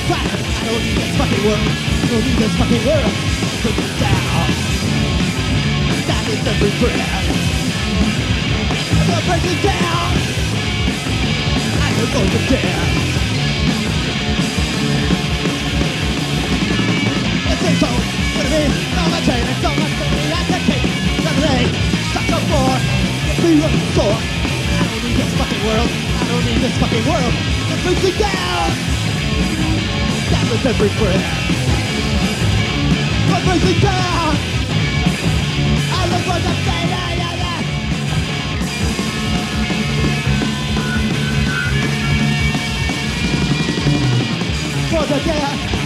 I don't need this fucking world. I don't need this fucking world. Put me down. That is every breath. I'm gonna break it down. I will go to death. It's a soul. Gonna be so much pain and so much pain. I can take another day. Suck up more. Get me on the floor. I don't need this fucking world. I don't need this fucking world. It brings me down. That was every breath. What brings me down? I look for the pain. For the death.